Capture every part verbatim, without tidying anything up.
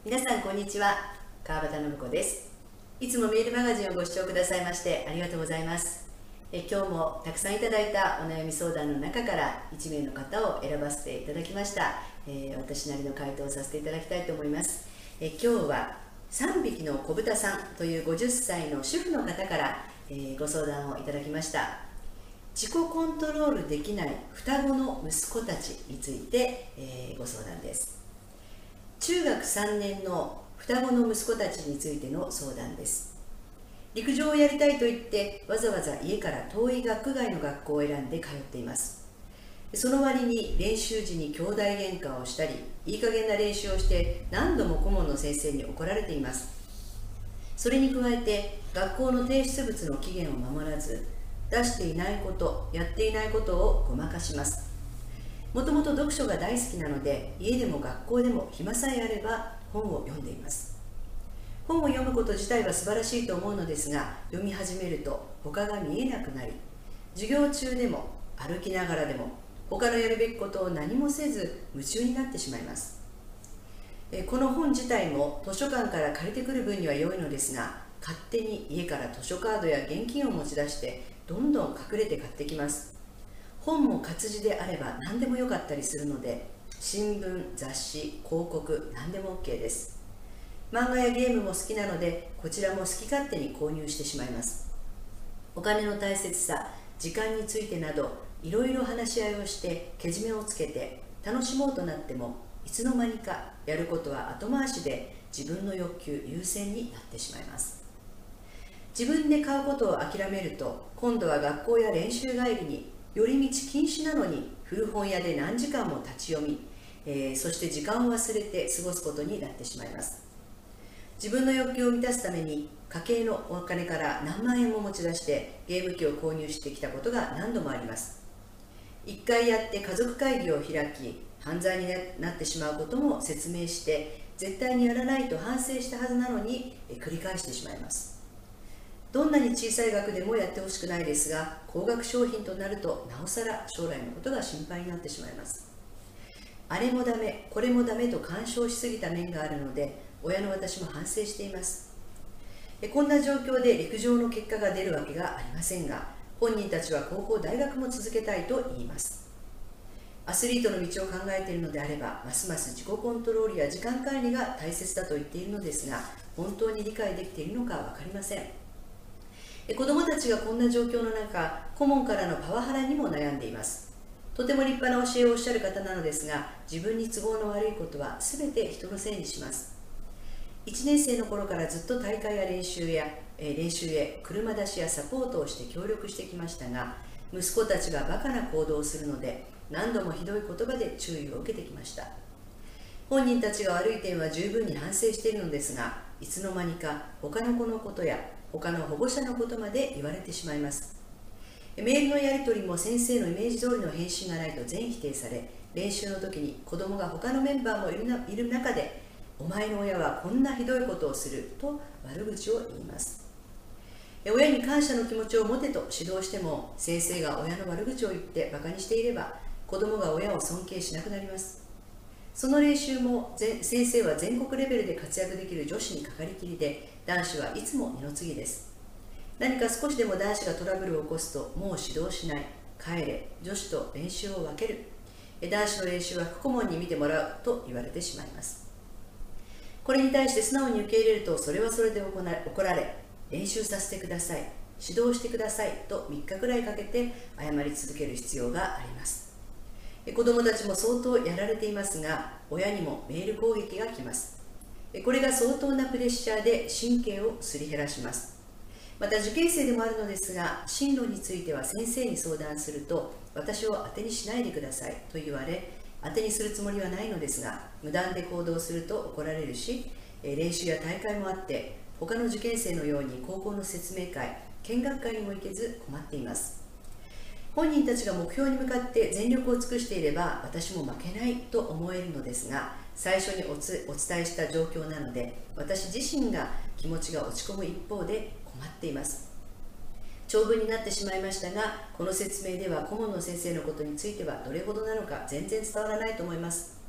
皆さんこんにちは、川端信子です。いつもメールマガジンをご視聴くださいましてありがとうございます。え今日もたくさんいただいたお悩み相談の中からいち名の方を選ばせていただきました。えー、私なりの回答をさせていただきたいと思います。え今日はさんびきの子豚さんというごじゅっさいの主婦の方から、えー、ご相談をいただきました。自己コントロールできない双子の息子たちについて、えー、ご相談です。中学さんねんの双子の息子たちについての相談です。陸上をやりたいと言ってわざわざ家から遠い学区外の学校を選んで通っています。その割に練習時に兄弟喧嘩をしたり、いい加減な練習をして何度も顧問の先生に怒られています。それに加えて学校の提出物の期限を守らず、出していないこと、やっていないことをごまかします。もともと読書が大好きなので、家でも学校でも暇さえあれば本を読んでいます。本を読むこと自体は素晴らしいと思うのですが、読み始めると他が見えなくなり、授業中でも歩きながらでも他のやるべきことを何もせず夢中になってしまいます。この本自体も図書館から借りてくる分には良いのですが、勝手に家から図書カードや現金を持ち出してどんどん隠れて買ってきます。本も活字であれば何でもよかったりするので、新聞、雑誌、広告、何でも OK です。漫画やゲームも好きなので、こちらも好き勝手に購入してしまいます。お金の大切さ、時間についてなど、いろいろ話し合いをしてけじめをつけて楽しもうとなっても、いつの間にかやることは後回しで自分の欲求優先になってしまいます。自分で買うことを諦めると、今度は学校や練習帰りに寄り道禁止なのに古本屋で何時間も立ち読み、えー、そして時間を忘れて過ごすことになってしまいます。自分の欲求を満たすために家計のお金から何万円も持ち出してゲーム機を購入してきたことが何度もあります。一回やって家族会議を開き、犯罪になってしまうことも説明して絶対にやらないと反省したはずなのに、えー、繰り返してしまいます。どんなに小さい額でもやってほしくないですが、高額商品となるとなおさら将来のことが心配になってしまいます。あれもダメ、これもダメと干渉しすぎた面があるので、親の私も反省しています。こんな状況で陸上の結果が出るわけがありませんが、本人たちは高校大学も続けたいと言います。アスリートの道を考えているのであれば、ますます自己コントロールや時間管理が大切だと言っているのですが、本当に理解できているのか分かりません。子どもたちがこんな状況の中、顧問からのパワハラにも悩んでいます。とても立派な教えをおっしゃる方なのですが、自分に都合の悪いことは全て人のせいにします。いちねん生の頃からずっと大会や練習や、えー、練習へ車出しやサポートをして協力してきましたが、息子たちがバカな行動をするので、何度もひどい言葉で注意を受けてきました。本人たちが悪い点は十分に反省しているのですが、いつの間にか他の子のことや他の保護者のことまで言われてしまいます。メールのやり取りも先生のイメージ通りの返信がないと全否定され、練習の時に子供が他のメンバーもいるないる中で、お前の親はこんなひどいことをすると悪口を言います。親に感謝の気持ちを持てと指導しても、先生が親の悪口を言ってバカにしていれば、子供が親を尊敬しなくなります。その練習も先生は全国レベルで活躍できる女子にかかりきりで、男子はいつも二の次です。何か少しでも男子がトラブルを起こすと、もう指導しない、帰れ、女子と練習を分ける、男子の練習は副顧問に見てもらうと言われてしまいます。これに対して素直に受け入れると、それはそれで怒られ、練習させてください、指導してくださいとみっかくらいかけて謝り続ける必要があります。子どもたちも相当やられていますが、親にもメール攻撃が来ます。これが相当なプレッシャーで神経をすり減らします。また受験生でもあるのですが、進路については先生に相談すると、私を当てにしないでくださいと言われ、当てにするつもりはないのですが、無断で行動すると怒られるし、練習や大会もあって、他の受験生のように高校の説明会、見学会にも行けず困っています。本人たちが目標に向かって全力を尽くしていれば、私も負けないと思えるのですが、最初におつお伝えした状況なので、私自身が気持ちが落ち込む一方で困っています。長文になってしまいましたが、この説明では顧問の先生のことについてはどれほどなのか全然伝わらないと思います。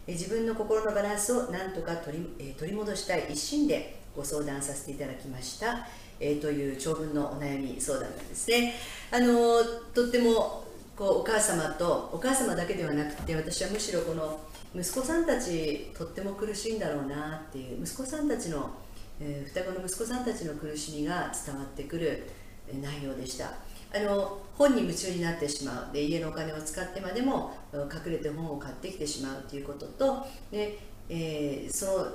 え自分の心のバランスをなんとか取り、え取り戻したい一心でご相談させていただきました、えー、という長文のお悩み相談なんですね。あのとってもこうお母様とお母様だけではなくて、私はむしろこの息子さんたちとっても苦しいんだろうなっていう、息子さんたちの、えー、双子の息子さんたちの苦しみが伝わってくる内容でした。あの本に夢中になってしまうで、家のお金を使ってまでも隠れて本を買ってきてしまうということと、で、えー、その、うん、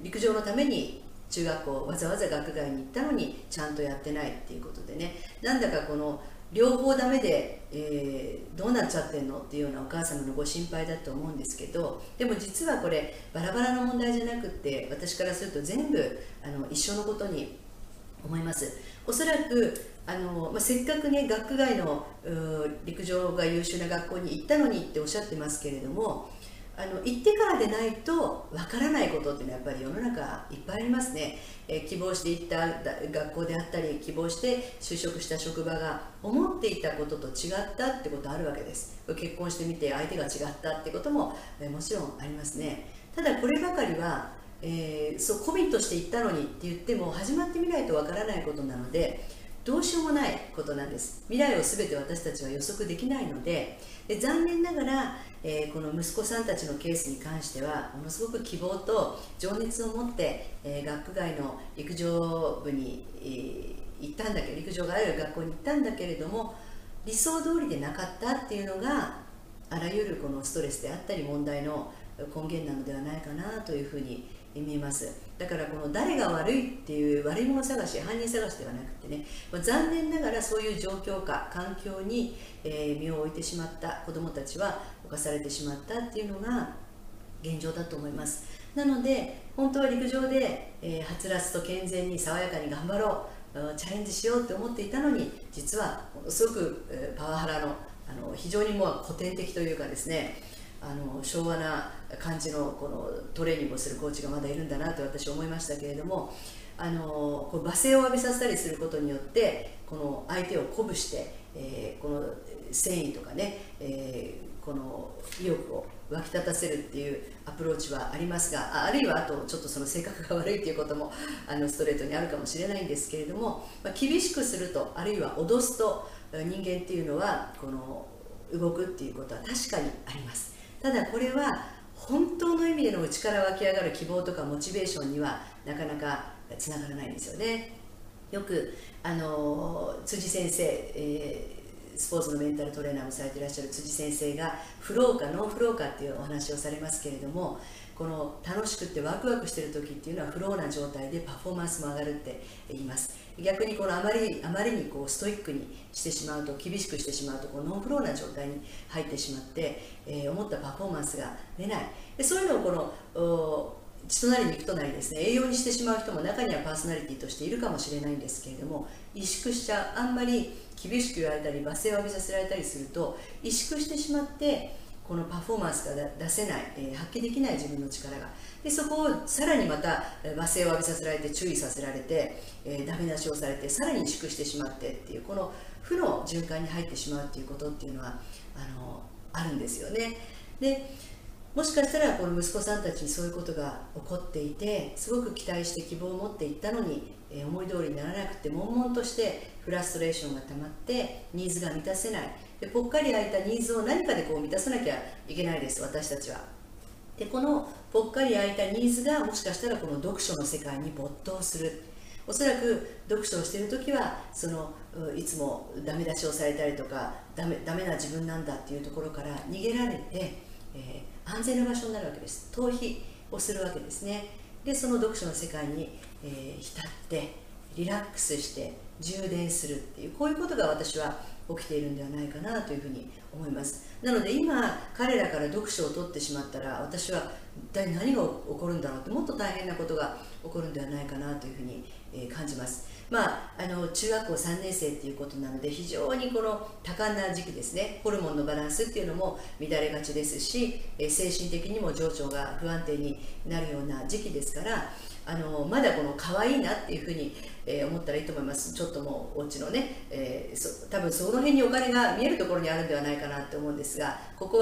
陸上のために中学校わざわざ学外に行ったのにちゃんとやってないっていうことでね、なんだかこの両方ダメで、えー、どうなっちゃってんのっていうようなお母様のご心配だと思うんですけど、でも実はこれバラバラの問題じゃなくって、私からすると全部あの一緒のことに思います。おそらくあの、まあ、せっかくね学外の陸上が優秀な学校に行ったのにっておっしゃってますけれども、あの行ってからでないとわからないことっていうのはやっぱり世の中いっぱいありますね。えー、希望して行った学校であったり、希望して就職した職場が思っていたことと違ったってことあるわけです。結婚してみて相手が違ったってことも、えー、もちろんありますね。ただこればかりは、えー、そうコミットして行ったのにって言っても始まってみないとわからないことなので、どうしようもないことなんです。未来を全て私たちは予測できないので、で残念ながら、えー、この息子さんたちのケースに関してはものすごく希望と情熱を持って、えー、学外の陸上部に、えー、行ったんだけど、陸上がある学校に行ったんだけれども、理想通りでなかったっていうのがあらゆるこのストレスであったり問題の根源なのではないかなというふうに見えます。だからこの誰が悪いっていう悪いもの探し、犯人探しではなくてね、まあ、残念ながらそういう状況下環境に、えー、身を置いてしまった子どもたちは侵されてしまったっていうのが現状だと思います。なので本当は陸上で、えー、はつらつと健全に爽やかに頑張ろう、チャレンジしようって思っていたのに、実はものすごく、えー、パワハラの、あの非常にもう古典的というかですね、あの昭和な感じのこのトレーニングをするコーチがまだいるんだなと私は思いましたけれども、あのこう罵声を浴びさせたりすることによってこの相手を鼓舞して、えー、この戦意とかね、えー、この意欲を湧き立たせるっていうアプローチはありますが、あるいはあとちょっとその性格が悪いっていうこともあのストレートにあるかもしれないんですけれども、まあ、厳しくすると、あるいは脅すと人間っていうのはこの動くっていうことは確かにあります。ただこれは本当の意味での内から湧き上がる希望とかモチベーションにはなかなかつながらないんですよね。よくあの辻先生、えー、スポーツのメンタルトレーナーもされていらっしゃる辻先生がフローかノンフローかっていうお話をされますけれども、この楽しくてワクワクしている時っていうのはフローな状態でパフォーマンスも上がるって言います。逆にこのあまりあまりにこうストイックにしてしまうと、厳しくしてしまうとこのノンフローな状態に入ってしまって、えー、思ったパフォーマンスが出ない。でそういうのをこの血となり肉となりですね、栄養にしてしまう人も中にはパーソナリティとしているかもしれないんですけれども、萎縮しちゃう、あんまり厳しく言われたり罵声を浴びさせられたりすると萎縮してしまって、このパフォーマンスが出せない、えー、発揮できない自分の力が、でそこをさらにまた罵声を浴びさせられて注意させられて、えー、ダメ出しをされてさらに萎縮してしまってっていう、この負の循環に入ってしまうっていうことっていうのはあのあるんですよね。でもしかしたらこの息子さんたちにそういうことが起こっていて、すごく期待して希望を持っていったのに、えー、思い通りにならなくて悶々としてフラストレーションが溜まってニーズが満たせない。でぽっかり空いたニーズを何かでこう満たさなきゃいけないです、私たちは。でこのぽっかり空いたニーズがもしかしたらこの読書の世界に没頭する。おそらく読書をしている時はそのいつもダメ出しをされたりとかダメ、ダメな自分なんだっていうところから逃げられて、えー、安全な場所になるわけです。逃避をするわけですね。でその読書の世界に、えー、浸ってリラックスして充電するっていう、こういうことが私は起きているんではないかなというふうに思います。なので今彼らから読書を取ってしまったら、私は一体何が起こるんだろうって、もっと大変なことが起こるんではないかなというふうに感じます。まあ、あの中学校さんねん生っていうことなので、非常にこの多感な時期ですね。ホルモンのバランスっていうのも乱れがちですし、精神的にも情緒が不安定になるような時期ですから、あのまだこの可愛いなっていうふうに、えー、思ったらいいと思います。ちょっともうお家のね、えー、そ多分その辺にお金が見えるところにあるんではないかなと思うんですが、ここは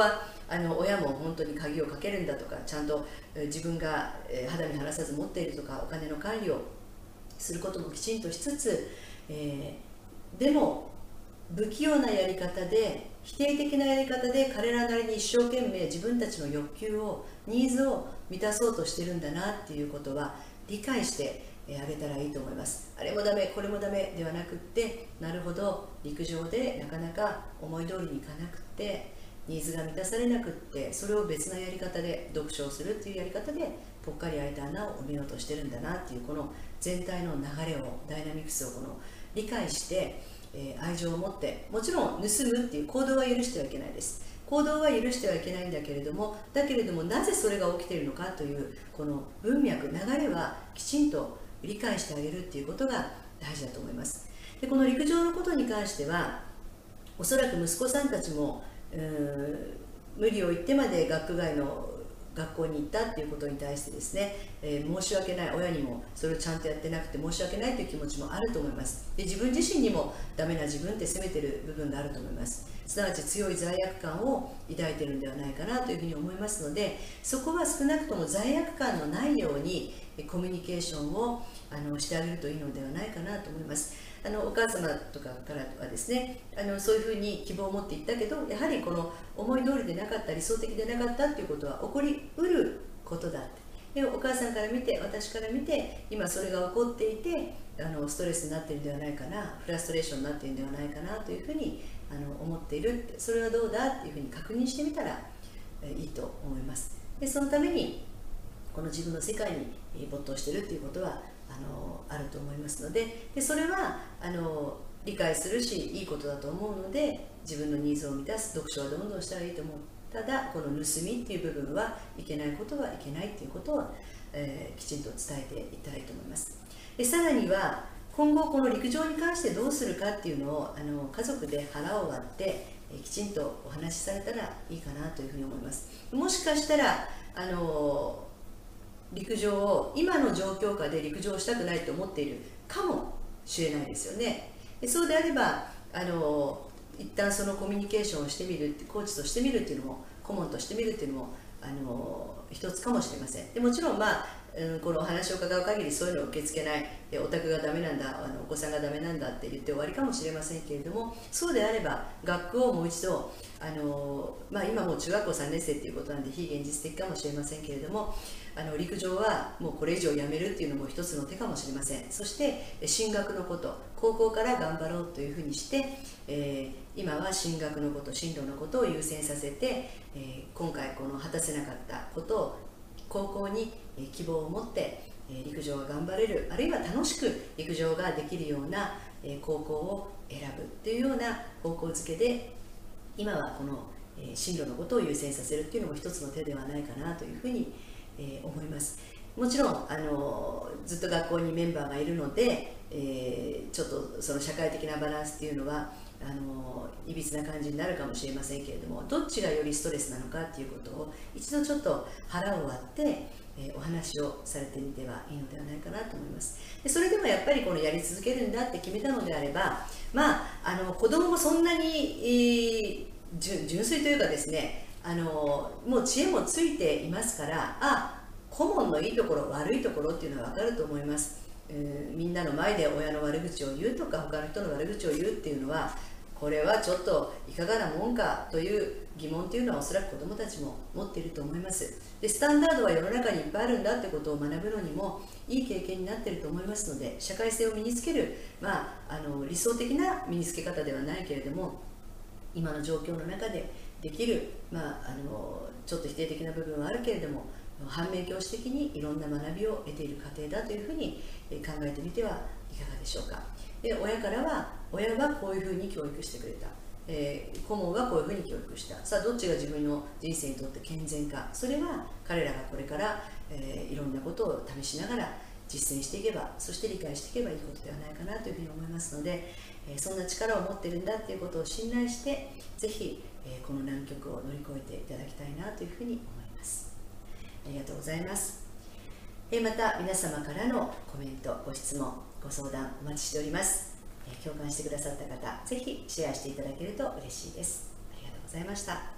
あの親も本当に鍵をかけるんだとか、ちゃんと自分が肌身離さず持っているとか、お金の管理をすることもきちんとしつつ、えー、でも不器用なやり方で、否定的なやり方で彼らなりに一生懸命自分たちの欲求を、ニーズを満たそうとしてるんだなっていうことは理解してあげたらいいと思います。あれもダメこれもダメではなくって、なるほど、陸上でなかなか思い通りにいかなくて、ニーズが満たされなくって、それを別なやり方で読書をするっていうやり方でぽっかり開いた穴を埋めようとしてるんだなっていう、この全体の流れを、ダイナミクスをこの理解して、えー、愛情を持って、もちろん盗むっていう行動は許してはいけないです。行動は許してはいけないんだけれども、だけれどもなぜそれが起きているのかというこの文脈、流れはきちんと理解してあげるっていうことが大事だと思います。でこの陸上のことに関しては、おそらく息子さんたちも無理を言ってまで学区外の学校に行ったっていうことに対してですね、えー、申し訳ない、親にもそれをちゃんとやってなくて申し訳ないという気持ちもあると思います。で自分自身にもダメな自分って責めてる部分があると思います。すなわち強い罪悪感を抱いているんではないかなというふうに思いますので、そこは少なくとも罪悪感のないようにコミュニケーションをあのしてあげるといいのではないかなと思います。あのお母様とかからはですね、あのそういうふうに希望を持っていったけど、やはりこの思い通りでなかった、理想的でなかったということは起こりうることだって。でお母さんから見て、私から見て、今それが起こっていて、あのストレスになっているんではないかな、フラストレーションになっているんではないかなというふうにあの思っているって、それはどうだっていうふうに確認してみたらえいいと思います。でそのためにこの自分の世界に没頭しているっていうことはあのあると思いますので、でそれはあの理解するしいいことだと思うので、自分のニーズを満たす読書はどんどんしたらいいと思う。ただこの盗みっていう部分はいけないことはいけないっていうことを、えー、きちんと伝えていったらいいと思います。でさらには今後この陸上に関してどうするかっていうのをあの家族で腹を割って、えー、きちんとお話しされたらいいかなというふうに思います。もしかしたらあの陸上を今の状況下で陸上をしたくないと思っているかもしれないですよね。でそうであればあの一旦そのコミュニケーションをしてみる、コーチとしてみるっていうのも、顧問としてみるっていうのもあの一つかもしれません。でもちろん、まあ、うん、このお話を伺う限りそういうのを受け付けない、でお宅がダメなんだ、あのお子さんがダメなんだって言って終わりかもしれませんけれども、そうであれば学区をもう一度あの、まあ、今もう中学校さんねん生っていうことなんで非現実的かもしれませんけれども、あの陸上はもうこれ以上やめるっていうのも一つの手かもしれません。そして進学のこと、高校から頑張ろうというふうにして、えー、今は進学のこと、進路のことを優先させて、えー、今回この果たせなかったことを高校に希望を持って陸上が頑張れる、あるいは楽しく陸上ができるような高校を選ぶというような方向づけで、今はこの進路のことを優先させるっていうのも一つの手ではないかなというふうに思います。もちろんあのずっと学校にメンバーがいるので、えー、ちょっとその社会的なバランスっていうのはあのいびつな感じになるかもしれませんけれども、どっちがよりストレスなのかっていうことを一度ちょっと腹を割って、えー、お話をされてみてはいいのではないかなと思います。でそれでもやっぱりこのやり続けるんだって決めたのであれば、まあ、あの子供もそんなに、えー、純, 純粋というかですね、あのもう知恵もついていますから、あ顧問のいいところ悪いところっていうのは分かると思います。えー、みんなの前で親の悪口を言うとか他の人の悪口を言うっていうのは、これはちょっといかがなもんかという疑問っていうのはおそらく子どもたちも持っていると思います。でスタンダードは世の中にいっぱいあるんだってことを学ぶのにもいい経験になっていると思いますので、社会性を身につける、まあ、あの理想的な身につけ方ではないけれども、今の状況の中でできる、まあ、あのちょっと否定的な部分はあるけれども、反面教師的にいろんな学びを得ている過程だというふうに考えてみてはいかがでしょうか。で親からは、親はこういうふうに教育してくれた、えー、顧問はこういうふうに教育した、さあどっちが自分の人生にとって健全か、それは彼らがこれから、えー、いろんなことを試しながら実践していけば、そして理解していけばいいことではないかなというふうに思いますので、えー、そんな力を持っているんだということを信頼して、ぜひ、えー、この難局を乗り越えていただきたいなというふうに思います。ありがとうございます。えー、また皆様からのコメント、ご質問、ご相談お待ちしております。えー、共感してくださった方、ぜひシェアしていただけると嬉しいです。ありがとうございました。